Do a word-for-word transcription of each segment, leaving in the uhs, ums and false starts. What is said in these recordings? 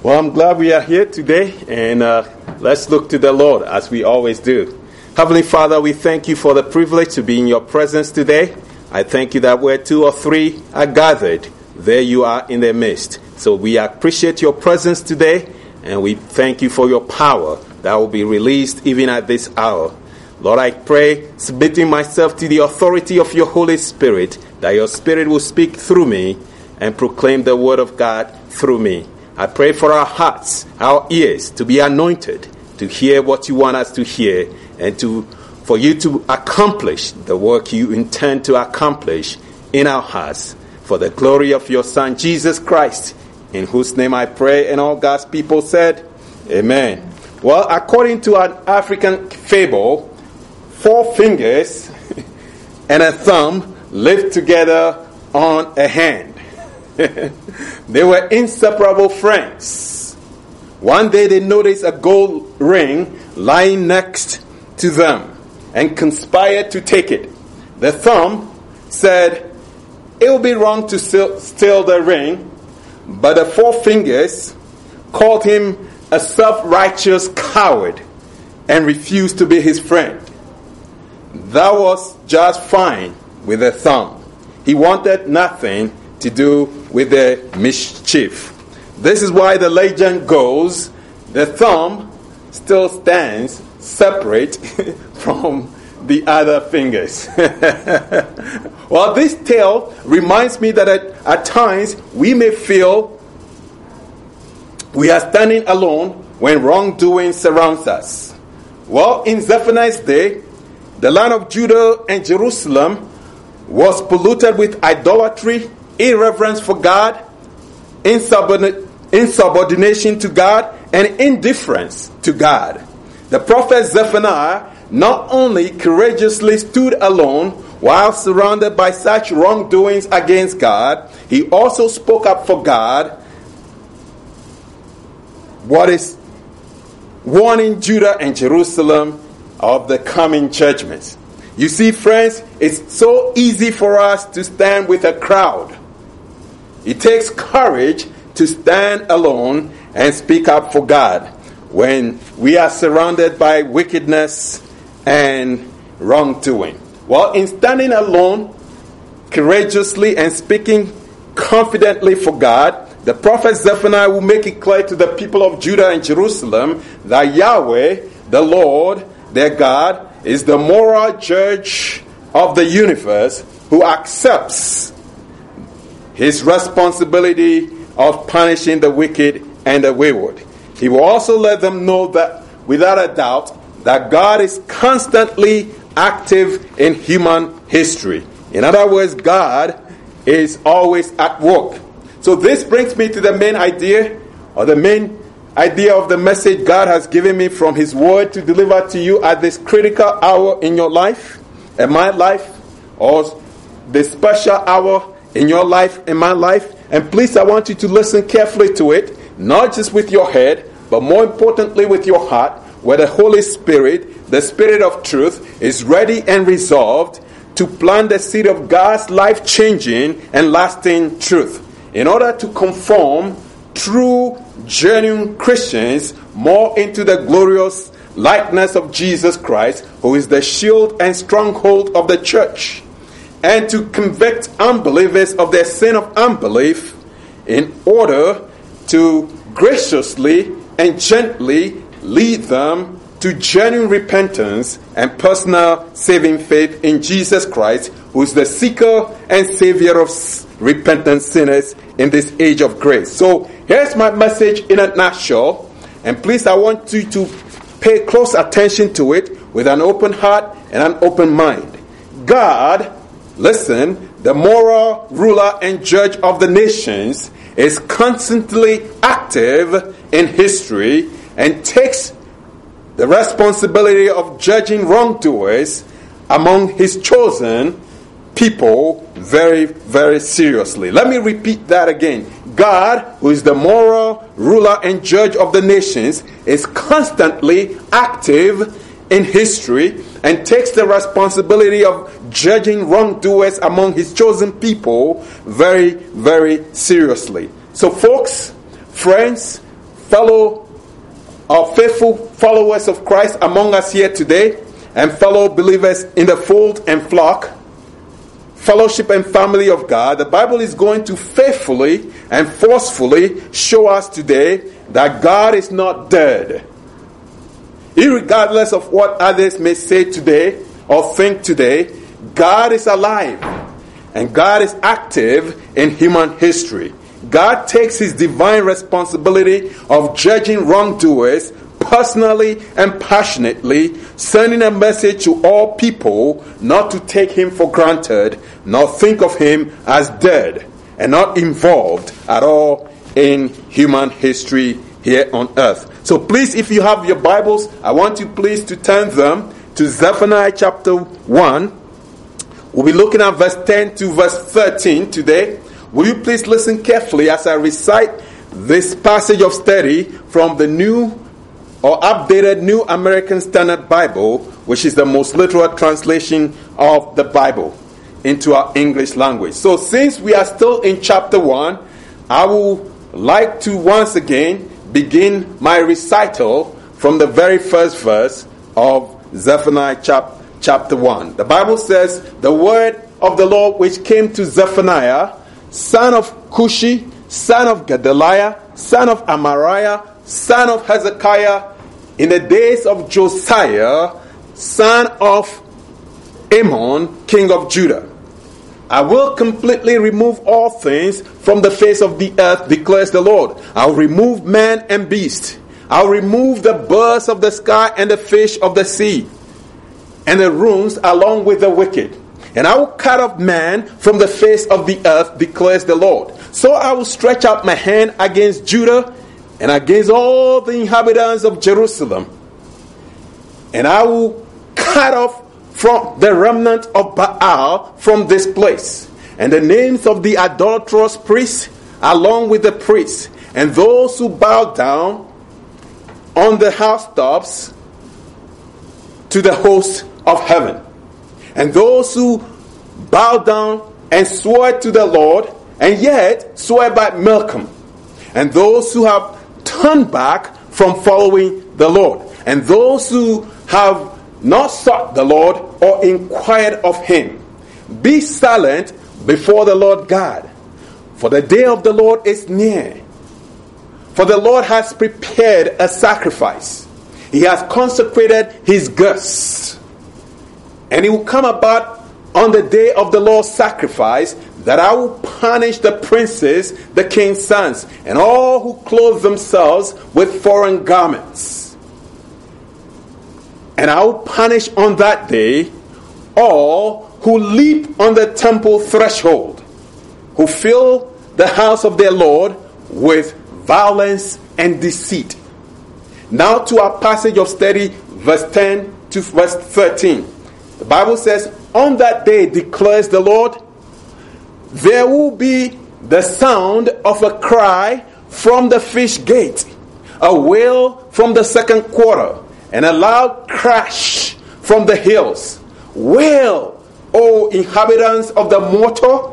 Well, I'm glad we are here today, and uh, let's look to the Lord as we always do. Heavenly Father, we thank you for the privilege to be in your presence today. I thank you that where two or three are gathered, there you are in their midst. So we appreciate your presence today, and we thank you for your power that will be released even at this hour. Lord, I pray, submitting myself to the authority of your Holy Spirit, that your Spirit will speak through me and proclaim the word of God through me. I pray for our hearts, our ears, to be anointed, to hear what you want us to hear, and to for you to accomplish the work you intend to accomplish in our hearts, for the glory of your Son, Jesus Christ, in whose name I pray, and all God's people said, Amen. Well, according to an African fable, four fingers and a thumb lived together on a hand. They were inseparable friends. One day they noticed a gold ring lying next to them and conspired to take it. The thumb said, it would be wrong to steal the ring, but the four fingers called him a self-righteous coward and refused to be his friend. That was just fine with the thumb. He wanted nothing to do with the mischief. This is why the legend goes, the thumb still stands separate from the other fingers. Well, this tale reminds me that at, at times we may feel we are standing alone when wrongdoing surrounds us. Well, in Zephaniah's day, the land of Judah and Jerusalem was polluted with idolatry, irreverence for God, insubordination to God, and indifference to God. The prophet Zephaniah not only courageously stood alone while surrounded by such wrongdoings against God, he also spoke up for God, what is warning Judah and Jerusalem of the coming judgments. You see, friends, it's so easy for us to stand with a crowd. It takes courage to stand alone and speak up for God when we are surrounded by wickedness and wrongdoing. Well, in standing alone, courageously and speaking confidently for God, the prophet Zephaniah will make it clear to the people of Judah and Jerusalem that Yahweh, the Lord, their God, is the moral judge of the universe who accepts his responsibility of punishing the wicked and the wayward. He will also let them know that, without a doubt, that God is constantly active in human history. In other words, God is always at work. So this brings me to the main idea, or the main idea of the message God has given me from His Word to deliver to you at this critical hour in your life, in my life, or this special hour in your life, in my life. And please, I want you to listen carefully to it, not just with your head, but more importantly with your heart, where the Holy Spirit, the Spirit of truth, is ready and resolved to plant the seed of God's life-changing and lasting truth, in order to conform true, genuine Christians more into the glorious likeness of Jesus Christ, who is the shield and stronghold of the church, and to convict unbelievers of their sin of unbelief in order to graciously and gently lead them to genuine repentance and personal saving faith in Jesus Christ, who is the seeker and savior of repentant sinners in this age of grace. So here's my message in a nutshell, and please, I want you to pay close attention to it with an open heart and an open mind. God, listen, the moral ruler and judge of the nations, is constantly active in history and takes the responsibility of judging wrongdoers among His chosen people very, very seriously. Let me repeat that again. God, who is the moral ruler and judge of the nations, is constantly active in history and takes the responsibility of judging wrongdoers among His chosen people very, very seriously. So folks, friends, fellow or faithful followers of Christ among us here today, and fellow believers in the fold and flock, fellowship and family of God, the Bible is going to faithfully and forcefully show us today that God is not dead. Irregardless of what others may say today or think today, God is alive and God is active in human history. God takes his divine responsibility of judging wrongdoers personally and passionately, sending a message to all people not to take him for granted, nor think of him as dead and not involved at all in human history here on earth. So please, if you have your Bibles, I want you please to turn them to Zephaniah chapter one. We'll be looking at verse ten to verse thirteen today. Will you please listen carefully as I recite this passage of study from the new or updated New American Standard Bible, which is the most literal translation of the Bible into our English language. So since we are still in chapter one, I would like to once again begin my recital from the very first verse of Zephaniah chap- chapter one. The Bible says, "The word of the Lord which came to Zephaniah, son of Cushi, son of Gedaliah, son of Amariah, son of Hezekiah, in the days of Josiah, son of Amon, king of Judah. I will completely remove all things from the face of the earth, declares the Lord. I'll remove man and beast. I'll remove the birds of the sky and the fish of the sea, and the ruins along with the wicked. And I will cut off man from the face of the earth, declares the Lord. So I will stretch out my hand against Judah and against all the inhabitants of Jerusalem. And I will cut off from the remnant of Baal from this place, and the names of the idolatrous priests along with the priests, and those who bow down on the housetops to the host of heaven, and those who bow down and swear to the Lord, and yet swear by Malcolm, and those who have turned back from following the Lord, and those who have not sought the Lord or inquired of him. Be silent before the Lord God, for the day of the Lord is near. For the Lord has prepared a sacrifice. He has consecrated his guests. And it will come about on the day of the Lord's sacrifice that I will punish the princes, the king's sons, and all who clothe themselves with foreign garments. And I will punish on that day all who leap on the temple threshold, who fill the house of their Lord with violence and deceit." Now to our passage of study, verse ten to verse thirteen. The Bible says, "On that day, declares the Lord, there will be the sound of a cry from the fish gate, a wail from the second quarter, and a loud crash from the hills. Wail, O inhabitants of the mortar,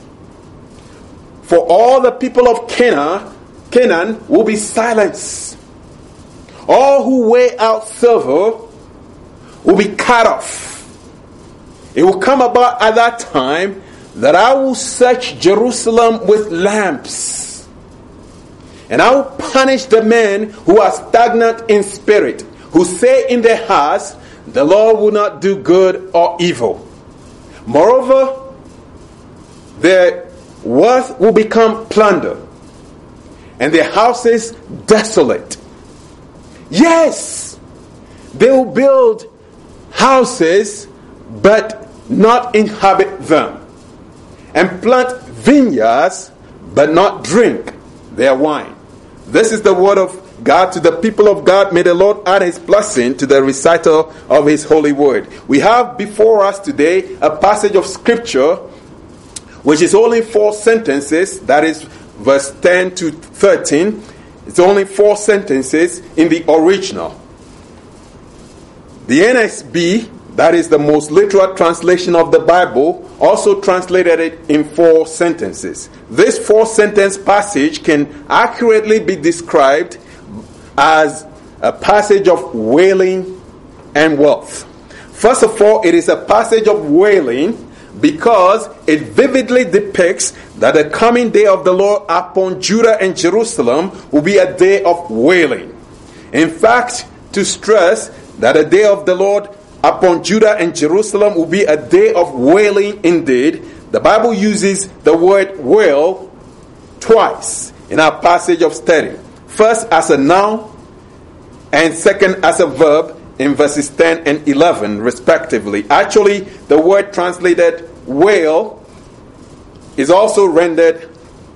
for all the people of Canaan, Canaan will be silenced. All who weigh out silver will be cut off. It will come about at that time that I will search Jerusalem with lamps, and I will punish the men who are stagnant in spirit, who say in their hearts, the Lord will not do good or evil. Moreover, their wealth will become plunder, and their houses desolate. Yes, they will build houses, but not inhabit them, and plant vineyards, but not drink their wine." This is the word of God to the people of God. May the Lord add his blessing to the recital of his holy word. We have before us today a passage of scripture which is only four sentences, that is verse ten to thirteen. It's only four sentences in the original. The N S B, that is the most literal translation of the Bible, also translated it in four sentences. This four-sentence passage can accurately be described as a passage of wailing and wealth. First of all, it is a passage of wailing because it vividly depicts that the coming day of the Lord upon Judah and Jerusalem will be a day of wailing. In fact, to stress that the day of the Lord upon Judah and Jerusalem will be a day of wailing indeed, the Bible uses the word wail twice in our passage of study. First as a noun and second as a verb in verses ten and eleven respectively. Actually, the word translated wail is also rendered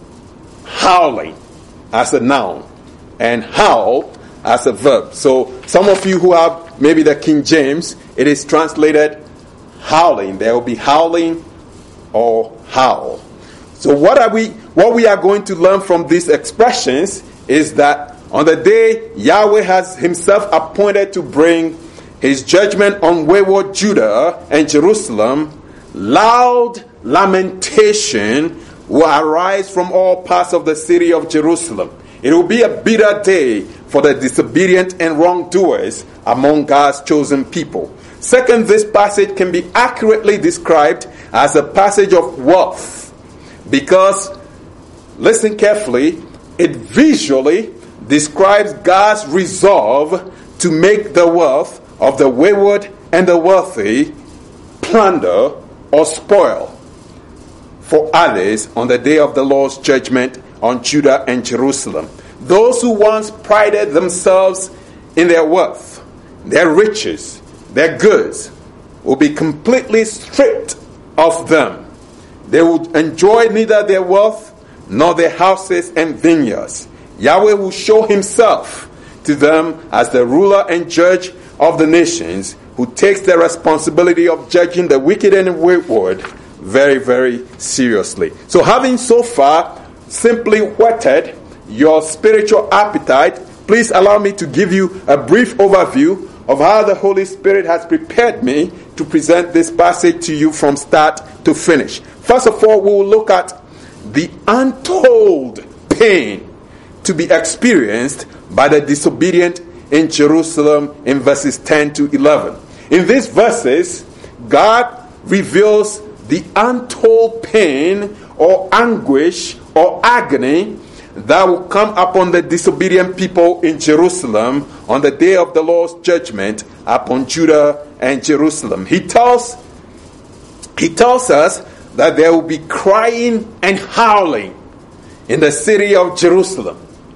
howling as a noun and howl as a verb. So some of you who have maybe the King James, it is translated howling. There will be howling or howl. So what are we what we are going to learn from these expressions is that on the day Yahweh has himself appointed to bring his judgment on wayward Judah and Jerusalem, loud lamentation will arise from all parts of the city of Jerusalem. It will be a bitter day for the disobedient and wrongdoers among God's chosen people. Second, this passage can be accurately described as a passage of wealth because, listen carefully, it visually describes God's resolve to make the wealth of the wayward and the wealthy plunder or spoil for others on the day of the Lord's judgment on Judah and Jerusalem. Those who once prided themselves in their wealth, their riches, their goods, will be completely stripped of them. They will enjoy neither their wealth nor their houses and vineyards. Yahweh will show himself to them as the ruler and judge of the nations, who takes the responsibility of judging the wicked and wayward very, very seriously. So having so far simply whetted your spiritual appetite, please allow me to give you a brief overview of how the Holy Spirit has prepared me to present this passage to you from start to finish. First of all, we will look at the untold pain to be experienced by the disobedient in Jerusalem in verses ten to eleven. In these verses, God reveals the untold pain or anguish or agony that will come upon the disobedient people in Jerusalem on the day of the Lord's judgment upon Judah and Jerusalem. He tells, he tells us that there will be crying and howling in the city of Jerusalem.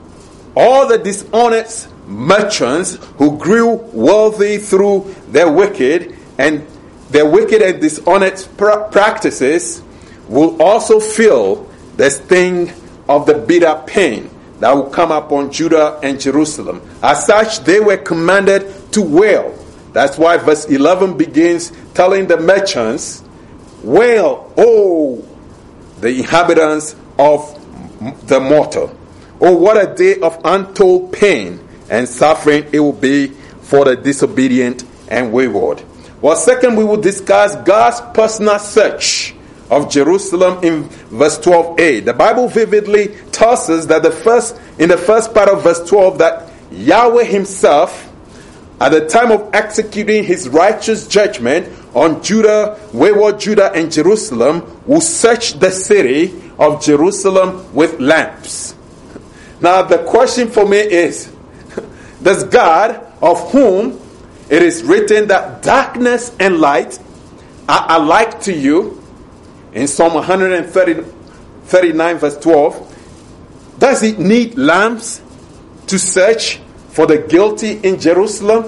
All the dishonest merchants who grew wealthy through their wicked and their wicked and dishonest pra- practices will also feel the sting of the bitter pain that will come upon Judah and Jerusalem. As such, they were commanded to wail. That's why verse eleven begins telling the merchants, "Wail, O the inhabitants of the mortal." Oh, what a day of untold pain and suffering it will be for the disobedient and wayward. Well, second, we will discuss God's personal search of Jerusalem in verse twelve a. The Bible vividly tells us that the first in the first part of verse twelve that Yahweh himself, at the time of executing his righteous judgment on Judah, wayward Judah and Jerusalem, will search the city of Jerusalem with lamps. Now the question for me is, does God, of whom it is written that darkness and light are alike to you, in Psalm one thirty-nine verse twelve, does it need lamps to search for the guilty in Jerusalem?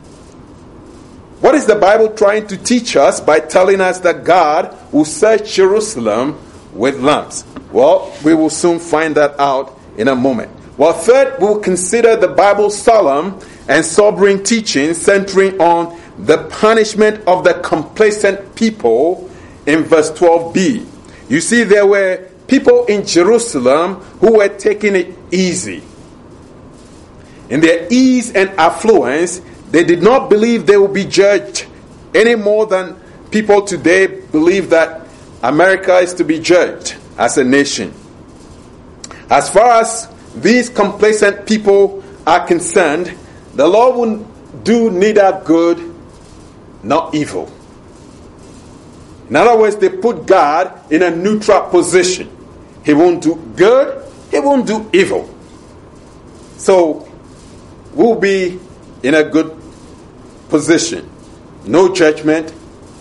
What is the Bible trying to teach us by telling us that God will search Jerusalem with lamps? Well, we will soon find that out in a moment. Well, third, we will consider the Bible's solemn and sobering teaching centering on the punishment of the complacent people in verse twelve b. You see, there were people in Jerusalem who were taking it easy. In their ease and affluence, they did not believe they would be judged any more than people today believe that America is to be judged as a nation. As far as these complacent people are concerned, the Lord will do neither good nor evil. In other words, they put God in a neutral position. He won't do good, he won't do evil. So, we'll be in a good position. No judgment,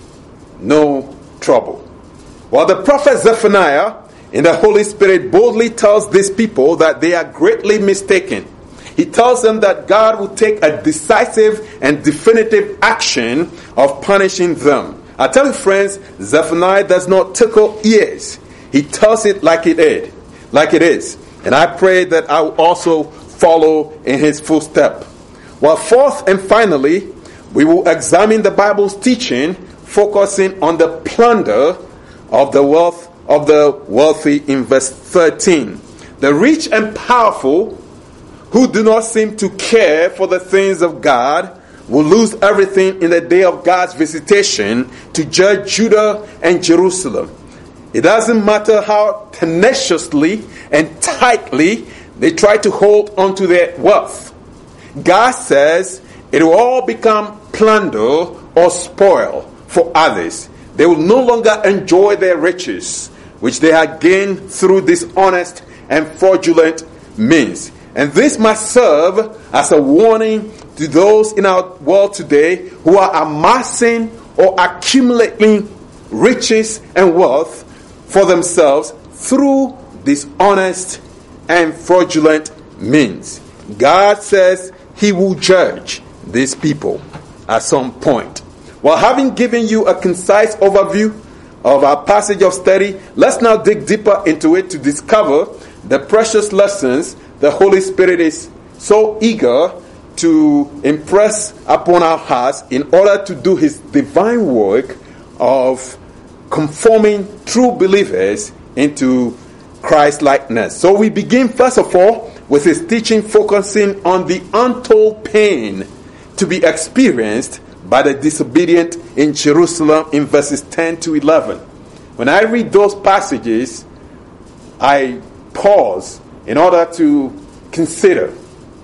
no trouble. While the prophet Zephaniah in the Holy Spirit boldly tells these people that they are greatly mistaken. He tells them that God will take a decisive and definitive action of punishing them. I tell you, friends, Zephaniah does not tickle ears. He tells it like it is, like it is. And I pray that I will also follow in his footstep. Well, fourth and finally, we will examine the Bible's teaching, focusing on the plunder of the wealth of the wealthy in verse thirteen. The rich and powerful, who do not seem to care for the things of God, will lose everything in the day of God's visitation to judge Judah and Jerusalem. It doesn't matter how tenaciously and tightly they try to hold onto their wealth. God says it will all become plunder or spoil for others. They will no longer enjoy their riches, which they had gained through dishonest and fraudulent means. And this must serve as a warning to those in our world today who are amassing or accumulating riches and wealth for themselves through dishonest and fraudulent means. God says he will judge these people at some point. While having given you a concise overview of our passage of study, let's now dig deeper into it to discover the precious lessons the Holy Spirit is so eager to impress upon our hearts in order to do his divine work of conforming true believers into Christ-likeness. So we begin first of all with his teaching focusing on the untold pain to be experienced by the disobedient in Jerusalem in verses ten to eleven. When I read those passages, I pause in order to consider,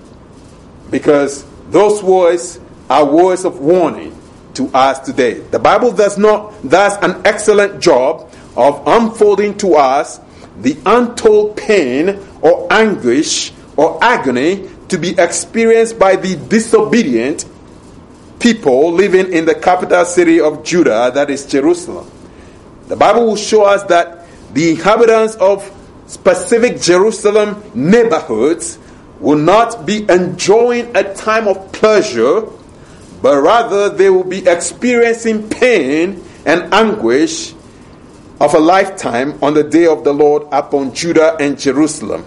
because those words are words of warning to us today. The Bible does not does an excellent job of unfolding to us the untold pain or anguish or agony to be experienced by the disobedient people living in the capital city of Judah, that is Jerusalem. The Bible will show us that the inhabitants of specific Jerusalem neighborhoods will not be enjoying a time of pleasure, but rather they will be experiencing pain and anguish of a lifetime on the day of the Lord upon Judah and Jerusalem.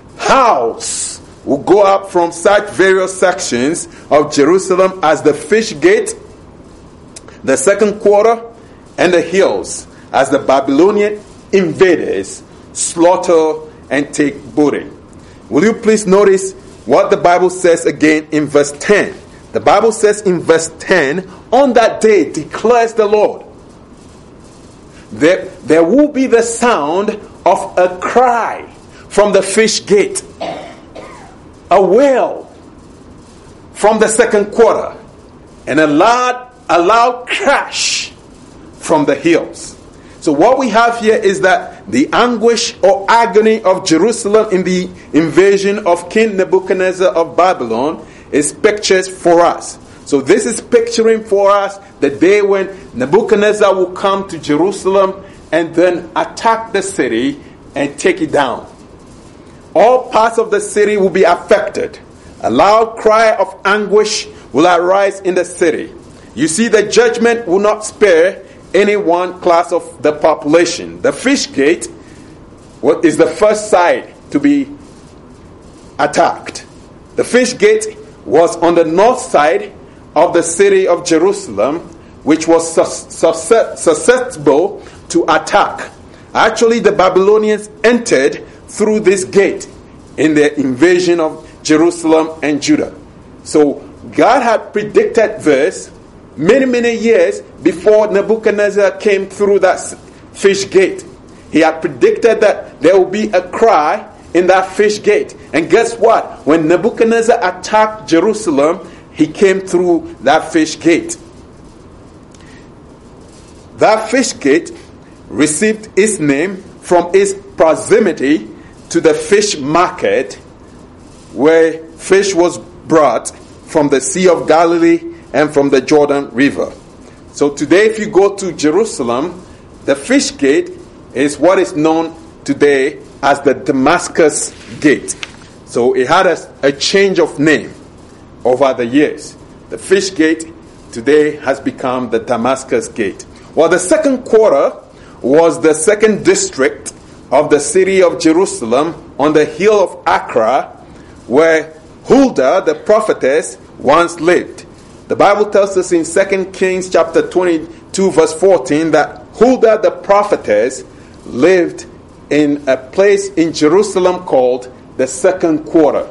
House will go up from such various sections of Jerusalem as the Fish Gate, the Second Quarter, and the hills, as the Babylonian invaders slaughter and take booty. Will you please notice what the Bible says again in verse ten? The Bible says in verse ten, on that day declares the Lord, there, there will be the sound of a cry from the Fish Gate, a wail from the Second Quarter, and a loud, a loud crash from the hills. So what we have here is that the anguish or agony of Jerusalem in the invasion of King Nebuchadnezzar of Babylon is pictured for us. So this is picturing for us the day when Nebuchadnezzar will come to Jerusalem and then attack the city and take it down. All parts of the city will be affected. A loud cry of anguish will arise in the city. You see, the judgment will not spare any one class of the population. The Fish Gate is the first side to be attacked. The Fish Gate was on the north side of the city of Jerusalem, which was susceptible to attack. Actually, the Babylonians entered through this gate in their invasion of Jerusalem and Judah. So God had predicted this many, many years before Nebuchadnezzar came through that Fish Gate. He had predicted that there will be a cry in that fish gate. And guess what? When Nebuchadnezzar attacked Jerusalem, he came through that fish gate. That fish gate received its name from its proximity to the fish market, where fish was brought from the Sea of Galilee and from the Jordan River. So today, if you go to Jerusalem, the fish gate is what is known today as the Damascus Gate. So it had a, a change of name over the years. The fish gate today has become the Damascus Gate. Well, the second quarter was the second district of the city of Jerusalem on the hill of Acra, where Huldah, the prophetess, once lived. The Bible tells us in Second Kings chapter twenty-two, verse fourteen, that Huldah, the prophetess, lived in a place in Jerusalem called the second quarter.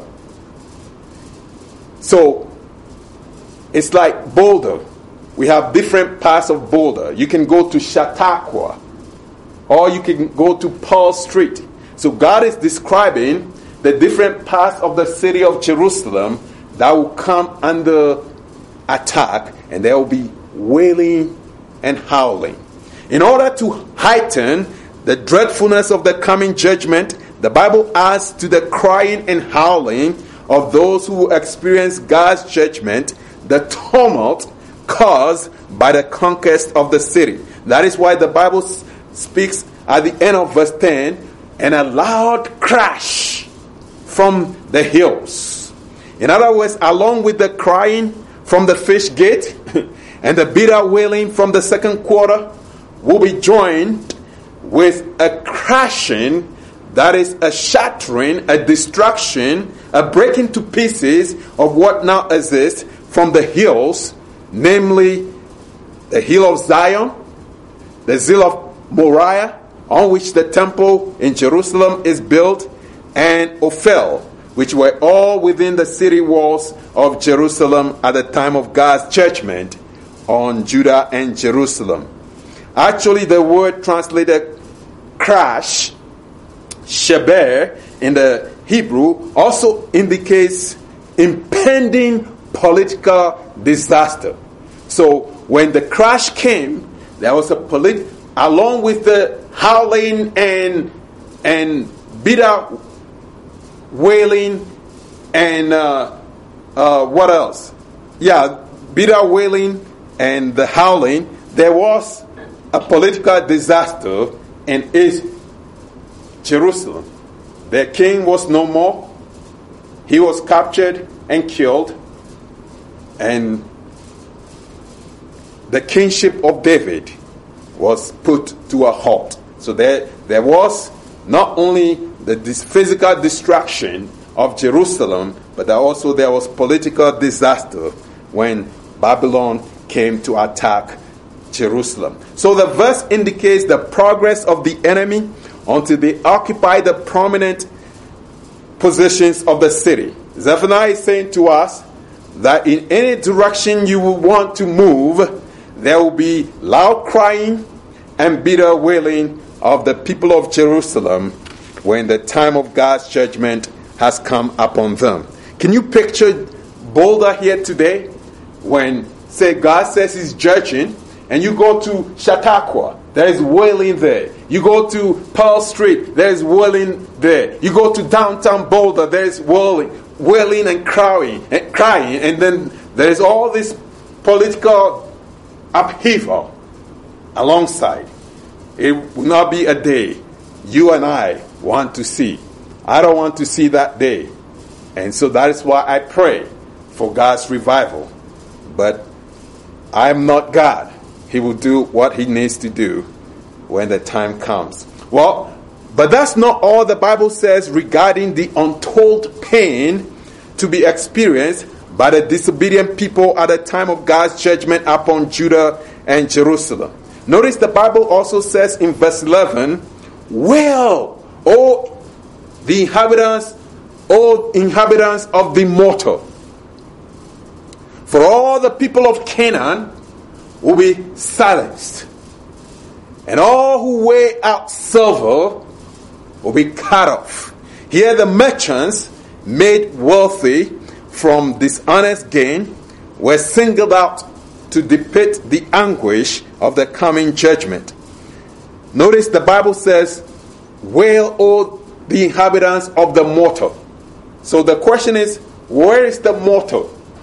So, it's like Boulder. We have different parts of Boulder. You can go to Chautauqua, or you can go to Pearl Street. So God is describing the different parts of the city of Jerusalem that will come under attack, and there will be wailing and howling. In order to heighten the dreadfulness of the coming judgment, the Bible adds to the crying and howling of those who experience God's judgment the tumult caused by the conquest of the city. That is why the Bible speaks at the end of verse ten, and a loud crash from the hills. In other words, along with the crying from the fish gate and the bitter wailing from the second quarter, will be joined with a crashing, that is a shattering, a destruction, a breaking to pieces of what now exists from the hills, namely the hill of Zion, the hill of Moriah, on which the temple in Jerusalem is built, and Ophel, which were all within the city walls of Jerusalem at the time of God's judgment on Judah and Jerusalem. Actually, the word translated crash, sheber, in the Hebrew also indicates impending political disaster. So when the crash came, there was a polit- along with the howling and and bitter wailing and uh, uh, what else? Yeah, bitter wailing and the howling. There was a political disaster in East Jerusalem. Their king was no more. He was captured and killed, and the kingship of David was put to a halt. So there, there was not only the this physical destruction of Jerusalem, but there also there was political disaster when Babylon came to attack Jerusalem. So the verse indicates the progress of the enemy until they occupy the prominent positions of the city. Zephaniah is saying to us that in any direction you will want to move, there will be loud crying and bitter wailing of the people of Jerusalem when the time of God's judgment has come upon them. Can you picture Boulder here today when, say, God says he's judging, and you go to Chautauqua, there is wailing there. You go to Pearl Street, there is wailing there. You go to downtown Boulder, there is wailing, wailing and crying, and crying, and then there is all this political upheaval alongside. It will not be a day you and I want to see. I don't want to see that day. And so that is why I pray for God's revival. But I am not God. He will do what he needs to do when the time comes. Well, but that's not all the Bible says regarding the untold pain to be experienced by the disobedient people at the time of God's judgment upon Judah and Jerusalem. Notice the Bible also says in verse eleven, "Well, O the inhabitants, O inhabitants of the mortal, for all the people of Canaan will be silenced, and all who weigh out silver will be cut off. Here the merchants made wealthy from dishonest gain were singled out to depict the anguish of the coming judgment. Notice the Bible says, "Wail, O the inhabitants of the mortar." So the question is, where is the mortar?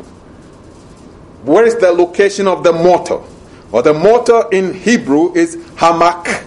Where is the location of the mortar? Well, the mortar in Hebrew is Hamak,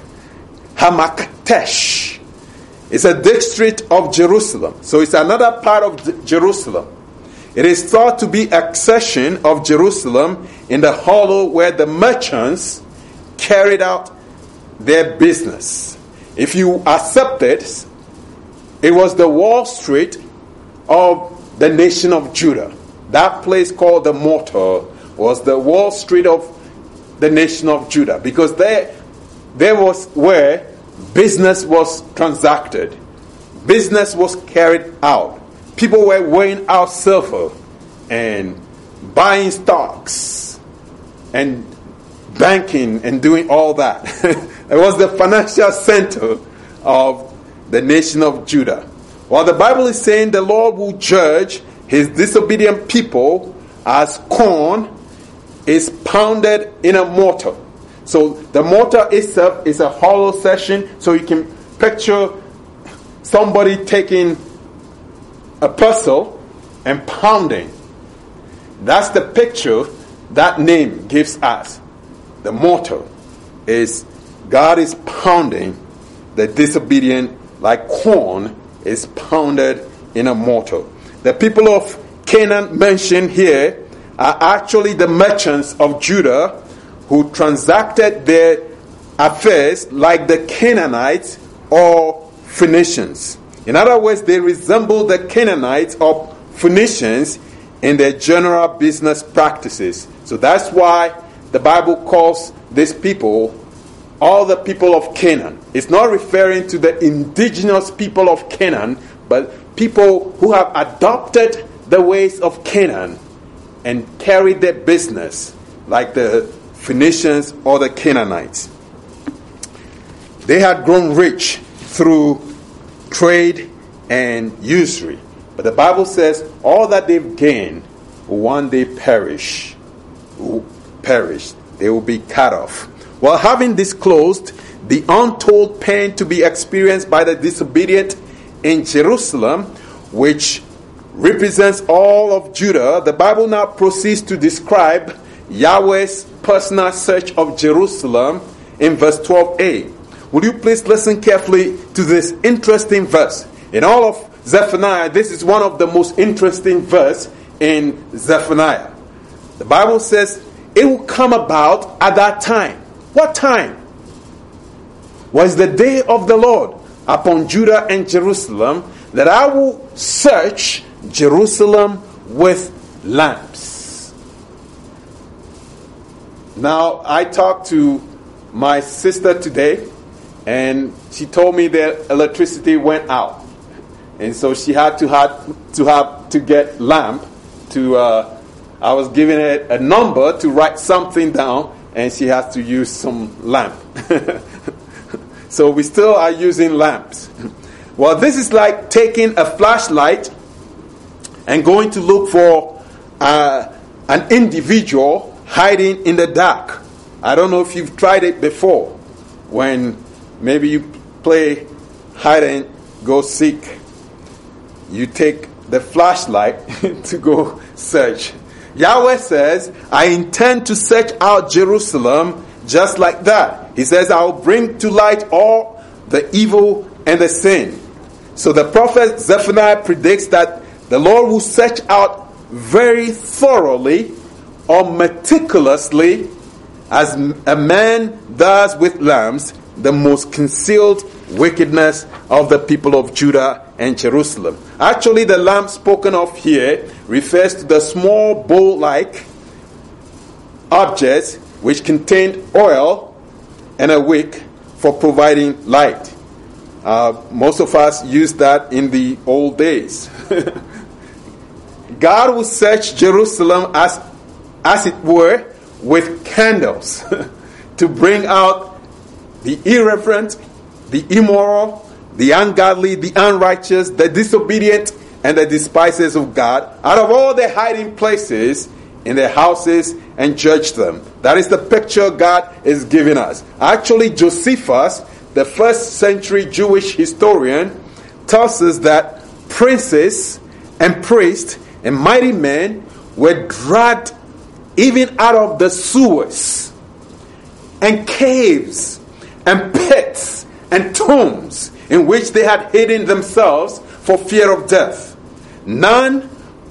Hamaktesh. It's a district of Jerusalem. So it's another part of Jerusalem. It is thought to be a section of Jerusalem in the hollow where the merchants carried out their business. If you accept it, it was the Wall Street of the nation of Judah. That place called the mortar was the Wall Street of the nation of Judah, because there, there was where business was transacted. Business was carried out. People were weighing out silver and buying stocks and banking and doing all that. It was the financial center of the nation of Judah. While the Bible is saying the Lord will judge his disobedient people as corn is pounded in a mortar. So the mortar itself is a hollow section, so you can picture somebody taking a pestle and pounding. That's the picture that name gives us. The mortar is God is pounding the disobedient like corn is pounded in a mortar. The people of Canaan mentioned here are actually the merchants of Judah who transacted their affairs like the Canaanites or Phoenicians. In other words, they resemble the Canaanites or Phoenicians in their general business practices. So that's why the Bible calls these people all the people of Canaan. It's not referring to the indigenous people of Canaan, but people who have adopted the ways of Canaan and carried their business like the Phoenicians or the Canaanites. They had grown rich through trade and usury. But the Bible says all that they've gained will one day perish. Will perish. They will be cut off. Well, having disclosed the untold pain to be experienced by the disobedient in Jerusalem, which represents all of Judah, the Bible now proceeds to describe Yahweh's personal search of Jerusalem in verse twelve a. Will you please listen carefully to this interesting verse? In all of Zephaniah, this is one of the most interesting verses in Zephaniah. The Bible says, it will come about at that time. What time? Was the day of the Lord upon Judah and Jerusalem, that I will search Jerusalem with lamps. Now, I talked to my sister today, and she told me that electricity went out, and so she had to have to have to get lamp. To uh, I was giving her a number to write something down, and she has to use some lamp. So we still are using lamps. Well, this is like taking a flashlight and going to look for uh, an individual hiding in the dark. I don't know if you've tried it before, when maybe you play hide and go seek. You take the flashlight to go search. Yahweh says, I intend to search out Jerusalem just like that. He says, I will bring to light all the evil and the sin. So the prophet Zephaniah predicts that the Lord will search out very thoroughly or meticulously, as a man does with lambs, the most concealed wickedness of the people of Judah and Jerusalem. Actually, the lamp spoken of here refers to the small bowl-like objects which contained oil and a wick for providing light. Uh, most of us used that in the old days. God will search Jerusalem as, as it were, with candles to bring out the irreverent, the immoral, the ungodly, the unrighteous, the disobedient, and the despisers of God out of all their hiding places in their houses and judge them. That is the picture God is giving us. Actually, Josephus, the first century Jewish historian, tells us that princes and priests and mighty men were dragged even out of the sewers and caves and pits and tombs in which they had hidden themselves for fear of death. None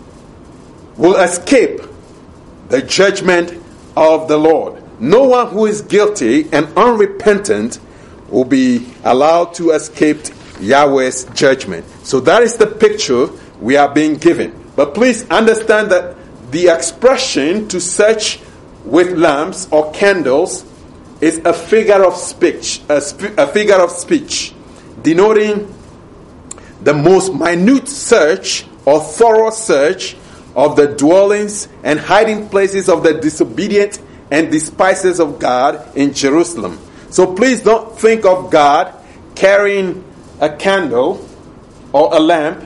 will escape the judgment of the Lord. No one who is guilty and unrepentant will be allowed to escape Yahweh's judgment. So that is the picture we are being given. But please understand that the expression to search with lamps or candles is a figure of speech, a, sp- a figure of speech, denoting the most minute search or thorough search of the dwellings and hiding places of the disobedient and despisers of God in Jerusalem. So please don't think of God carrying a candle or a lamp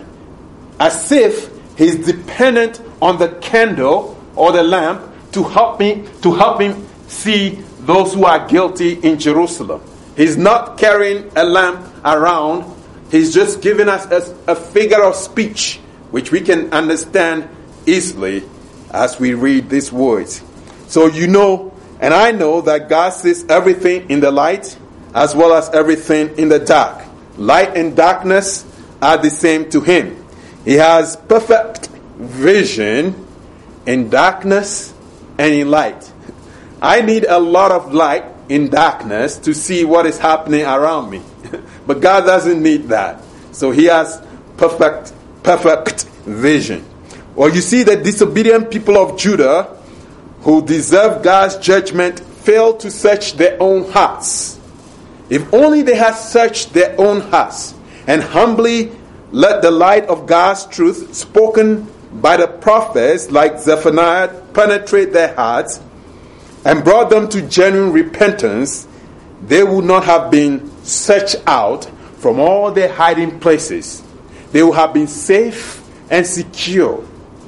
as if he's dependent on the candle or the lamp to help me to help him see those who are guilty in Jerusalem. He's not carrying a lamp around. He's just giving us a, a figure of speech which we can understand easily as we read these words. So you know, and I know that God sees everything in the light as well as everything in the dark. Light and darkness are the same to him. He has perfect vision in darkness and in light. I need a lot of light in darkness to see what is happening around me. But God doesn't need that. So he has perfect, perfect vision. Well, you see, the disobedient people of Judah who deserve God's judgment failed to search their own hearts. If only they had searched their own hearts and humbly let the light of God's truth spoken by the prophets like Zephaniah penetrate their hearts and brought them to genuine repentance, they would not have been searched out from all their hiding places. They would have been safe and secure,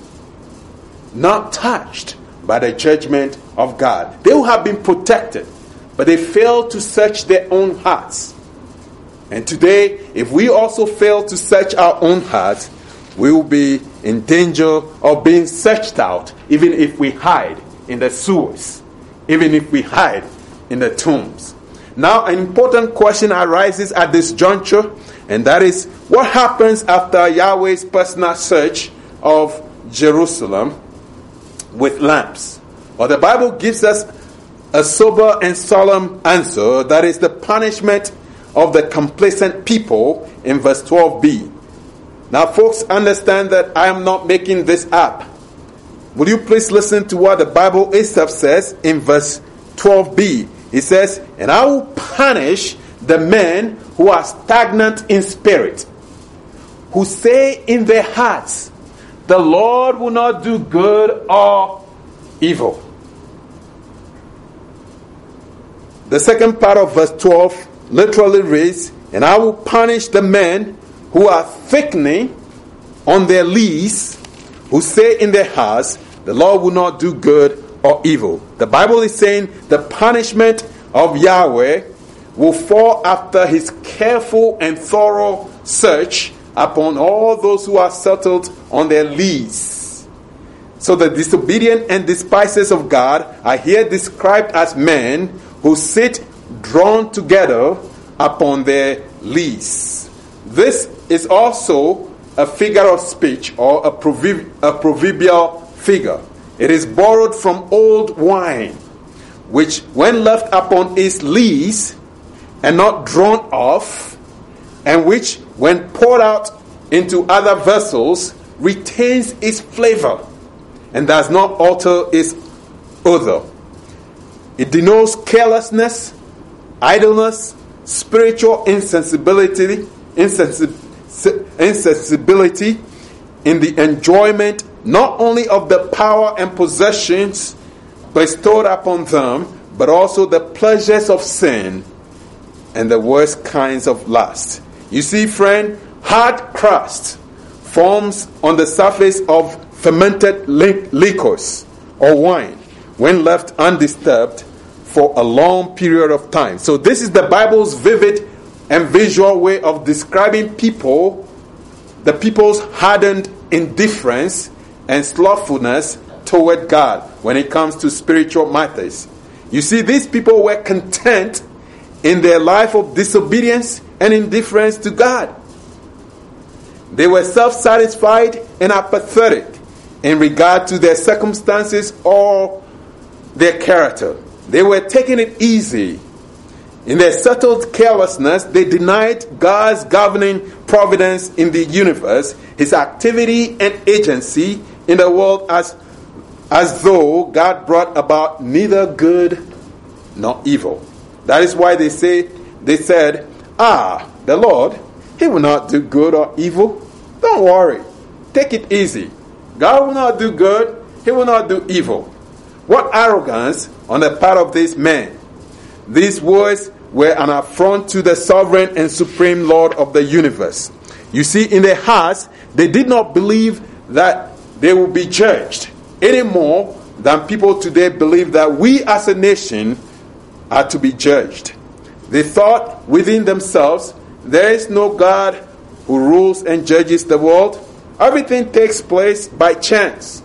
not touched by the judgment of God. They would have been protected, but they failed to search their own hearts. And today, if we also fail to search our own hearts, we will be in danger of being searched out, even if we hide in the sewers, even if we hide in the tombs. Now, an important question arises at this juncture, and that is, what happens after Yahweh's personal search of Jerusalem with lamps? Well, the Bible gives us a sober and solemn answer, that is the punishment of the complacent people in verse twelve b. Now, folks, understand that I am not making this up. Will you please listen to what the Bible itself says in verse twelve b? It says, "And I will punish the men who are stagnant in spirit, who say in their hearts, the Lord will not do good or evil." The second part of verse twelve literally reads, "And I will punish the men who are thickening on their lees, who say in their hearts, the Lord will not do good or evil." The Bible is saying the punishment of Yahweh will fall after his careful and thorough search upon all those who are settled on their lees. So the disobedient and despisers of God are here described as men who sit drawn together upon their lees. This is also a figure of speech, or a, proverb, a proverbial figure. It is borrowed from old wine, which when left upon its lees and not drawn off, and which when poured out into other vessels retains its flavor and does not alter its odor. It denotes carelessness, idleness, spiritual insensibility, insensib- insensibility in the enjoyment not only of the power and possessions bestowed upon them, but also the pleasures of sin and the worst kinds of lust. You see, friend, hard crust forms on the surface of fermented liquors or wine when left undisturbed for a long period of time. So this is the Bible's vivid and visual way of describing people, the people's hardened indifference and slothfulness toward God when it comes to spiritual matters. You see, these people were content in their life of disobedience and indifference to God. They were self-satisfied and apathetic in regard to their circumstances or their character. They were taking it easy. In their settled carelessness, they denied God's governing providence in the universe, His activity and agency in the world, as, as though God brought about neither good nor evil. That is why they say they said, Ah, the Lord, He will not do good or evil. Don't worry. Take it easy. God will not do good. He will not do evil. What arrogance on the part of this man. These words were an affront to the sovereign and supreme Lord of the universe. You see, in their hearts, they did not believe that they will be judged any more than people today believe that we as a nation are to be judged. They thought within themselves, there is no God who rules and judges the world. Everything takes place by chance,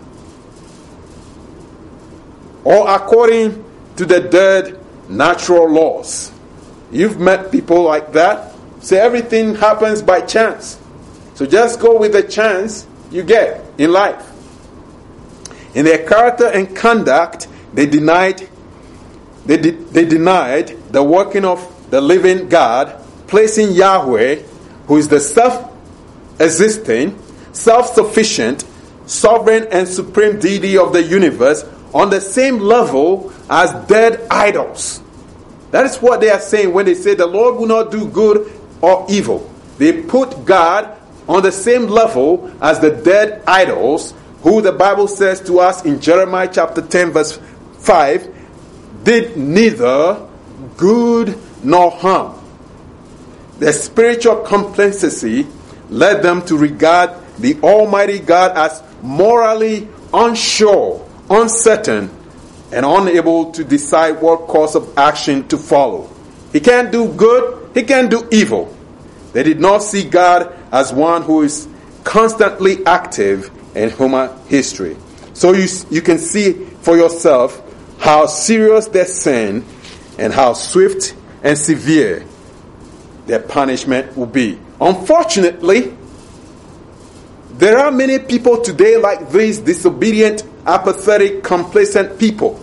or according to the dead natural laws. You've met people like that. Say everything happens by chance. So just go with the chance you get in life. In their character and conduct, they denied they, de- they denied the working of the living God, placing Yahweh, who is the self-existing, self-sufficient, sovereign and supreme deity of the universe, on the same level as dead idols. That is what they are saying when they say the Lord will not do good or evil. They put God on the same level as the dead idols, who the Bible says to us in Jeremiah chapter ten verse five, did neither good nor harm. Their spiritual complacency led them to regard the Almighty God as morally unsure, uncertain, and unable to decide what course of action to follow. He can't do good, he can't do evil. They did not see God as one who is constantly active in human history. So you, you can see for yourself how serious their sin and how swift and severe their punishment will be. Unfortunately, there are many people today like these disobedient, apathetic, complacent people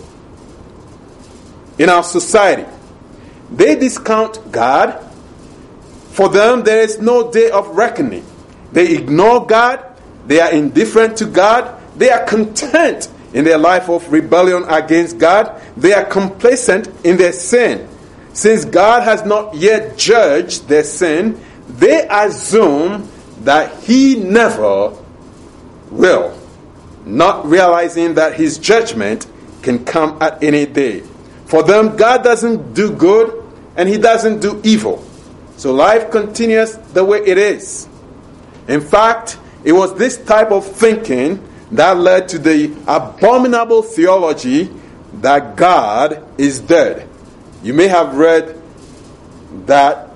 in our society. They discount God. For them, there is no day of reckoning. They ignore God. They are indifferent to God. They are content in their life of rebellion against God. They are complacent in their sin. Since God has not yet judged their sin, they assume that He never will, not realizing that His judgment can come at any day. For them, God doesn't do good and He doesn't do evil. So life continues the way it is. In fact, it was this type of thinking that led to the abominable theology that God is dead. You may have read that,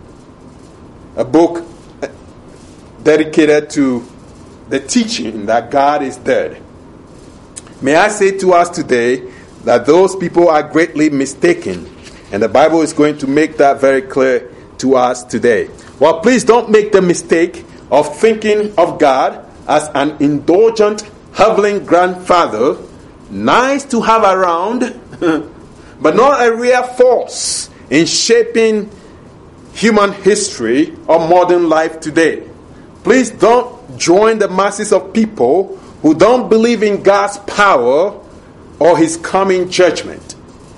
a book dedicated to the teaching that God is dead. May I say to us today that those people are greatly mistaken, and the Bible is going to make that very clear to us today. Well, please don't make the mistake of thinking of God as an indulgent, humbling grandfather, nice to have around, but not a real force in shaping human history or modern life today. Please don't join the masses of people who don't believe in God's power or His coming judgment.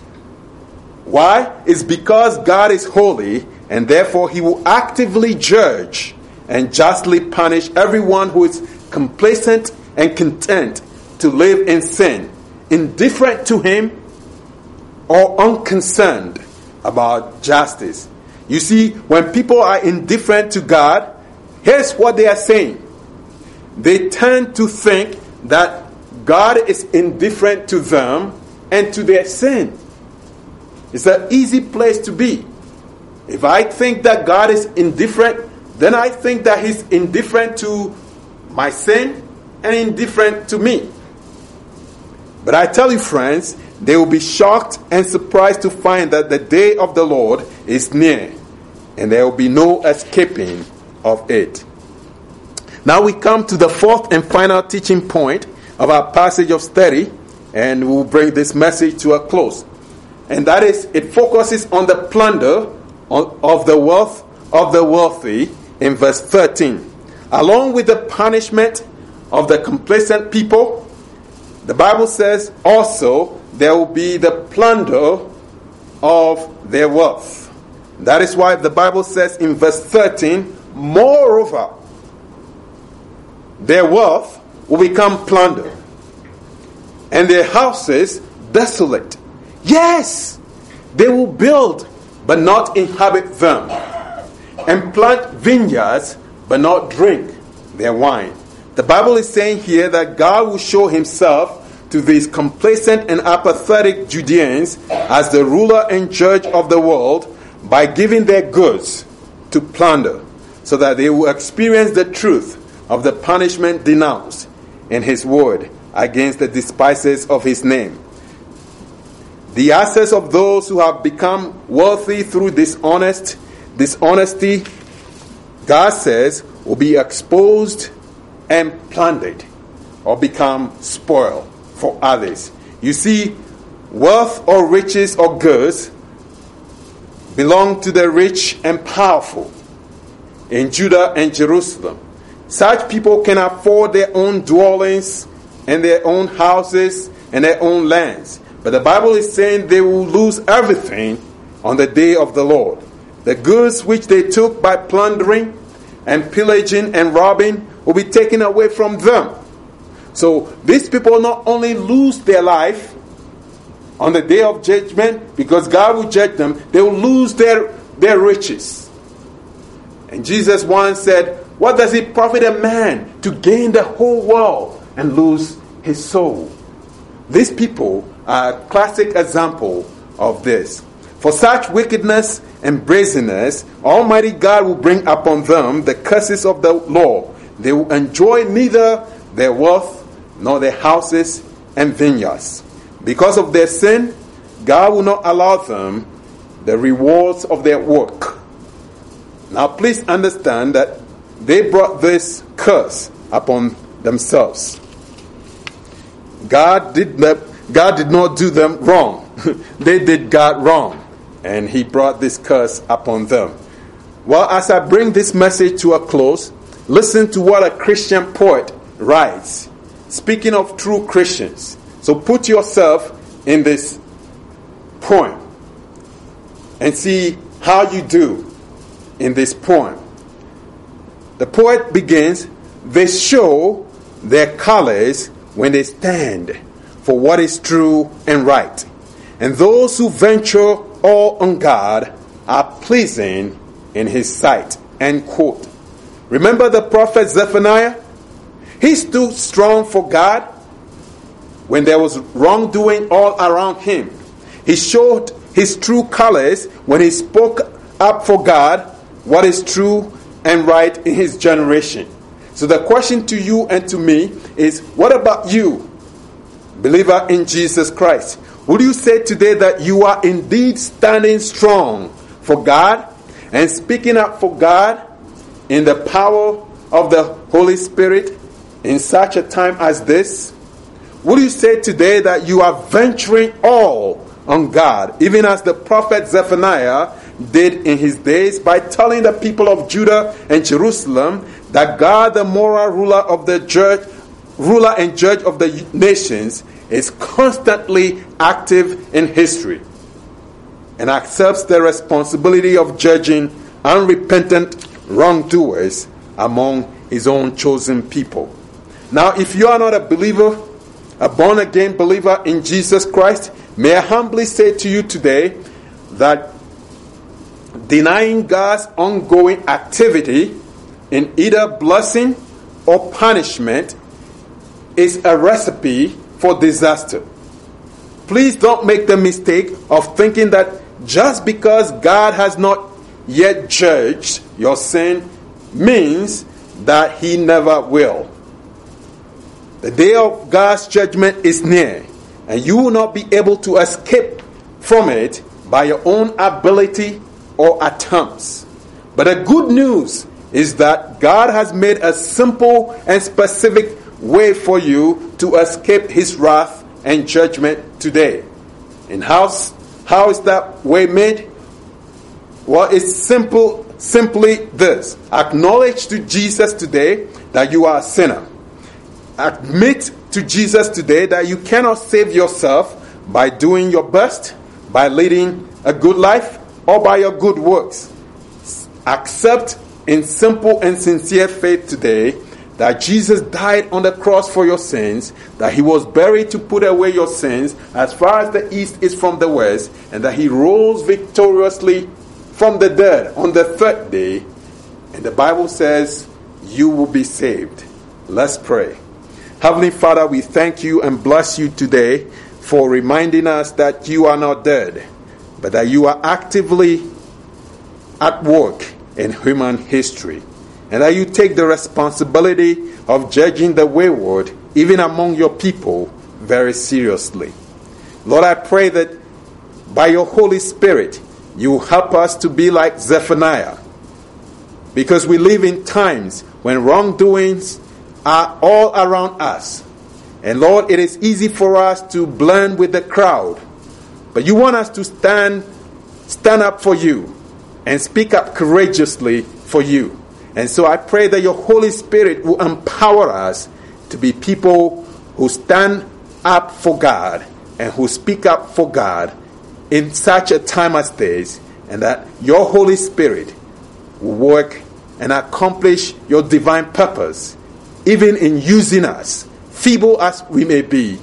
Why? It's because God is holy, and therefore He will actively judge and justly punish everyone who is complacent and content to live in sin, indifferent to Him, or unconcerned about justice. You see, when people are indifferent to God, here's what they are saying. They tend to think that God is indifferent to them and to their sin. It's an easy place to be. If I think that God is indifferent, then I think that He's indifferent to my sin and indifferent to me. But I tell you, friends, they will be shocked and surprised to find that the day of the Lord is near, and there will be no escaping of it. Now we come to the fourth and final teaching point of our passage of study, and we'll bring this message to a close. And that is, it focuses on the plunder of the wealth of the wealthy in verse thirteen. Along with the punishment of the complacent people, the Bible says also there will be the plunder of their wealth. That is why the Bible says in verse thirteen, moreover, their wealth will become plunder, and their houses desolate. Yes, they will build, but not inhabit them, and plant vineyards, but not drink their wine. The Bible is saying here that God will show Himself to these complacent and apathetic Judeans as the ruler and judge of the world by giving their goods to plunder, so that they will experience the truth of the punishment denounced in His word against the despisers of His name. The assets of those who have become wealthy through dishonest dishonesty, God says, will be exposed and plundered or become spoil for others. You see, wealth or riches or goods belong to the rich and powerful in Judah and Jerusalem. Such people can afford their own dwellings and their own houses and their own lands. But the Bible is saying they will lose everything on the day of the Lord. The goods which they took by plundering and pillaging and robbing will be taken away from them. So these people not only lose their life on the day of judgment, because God will judge them, they will lose their, their riches. And Jesus once said, what does it profit a man to gain the whole world and lose his soul? These people are a classic example of this. For such wickedness and brazenness, Almighty God will bring upon them the curses of the law. They will enjoy neither their wealth nor their houses and vineyards. Because of their sin, God will not allow them the rewards of their work. Now please understand that they brought this curse upon themselves. God did not, God did not do them wrong. They did God wrong, and He brought this curse upon them. Well, as I bring this message to a close, listen to what a Christian poet writes, speaking of true Christians. So put yourself in this poem and see how you do in this poem. The poet begins, they show their colors when they stand for what is true and right. And those who venture all on God are pleasing in His sight. End quote. Remember the prophet Zephaniah? He stood strong for God when there was wrongdoing all around him. He showed his true colors when he spoke up for God, what is true and right in his generation. So the question to you and to me is, what about you, believer in Jesus Christ? Would you say today that you are indeed standing strong for God and speaking up for God in the power of the Holy Spirit in such a time as this? Would you say today that you are venturing all on God, even as the prophet Zephaniah did in his days, by telling the people of Judah and Jerusalem that God, the moral ruler of the judge, ruler and judge of the nations, is constantly active in history and accepts the responsibility of judging unrepentant wrongdoers among His own chosen people. Now, if you are not a believer, a born-again believer in Jesus Christ, may I humbly say to you today that Denying God's ongoing activity in either blessing or punishment is a recipe for disaster. Please don't make the mistake of thinking that just because God has not yet judged your sin means that He never will. The day of God's judgment is near, and you will not be able to escape from it by your own ability or attempts. But the good news is that God has made a simple and specific way for you to escape His wrath and judgment today. And how, how is that way made? Well, it's simple, simply this. Acknowledge to Jesus today that you are a sinner. Admit to Jesus today that you cannot save yourself by doing your best, by leading a good life, or by your good works. Accept in simple and sincere faith today that Jesus died on the cross for your sins, that He was buried to put away your sins as far as the east is from the west, and that He rose victoriously from the dead on the third day. And the Bible says you will be saved. Let's pray. Heavenly Father, we thank you and bless you today for reminding us that you are not dead, but that you are actively at work in human history, and that you take the responsibility of judging the wayward, even among your people, very seriously. Lord, I pray that by your Holy Spirit, you will help us to be like Zephaniah, because we live in times when wrongdoings are all around us. And Lord, it is easy for us to blend with the crowd, but you want us to stand, stand up for you and speak up courageously for you. And so I pray that your Holy Spirit will empower us to be people who stand up for God and who speak up for God in such a time as this, and that your Holy Spirit will work and accomplish your divine purpose, even in using us, feeble as we may be,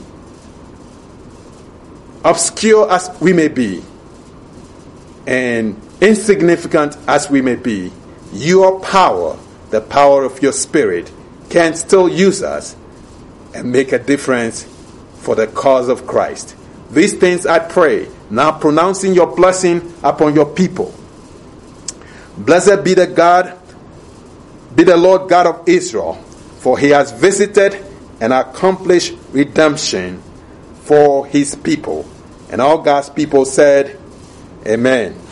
obscure as we may be, and insignificant as we may be. Your power, the power of your Spirit, can still use us and make a difference for the cause of Christ. These things I pray, now pronouncing your blessing upon your people. Blessed be the God, be the Lord God of Israel, for He has visited and accomplished redemption for His people. And all God's people said, Amen.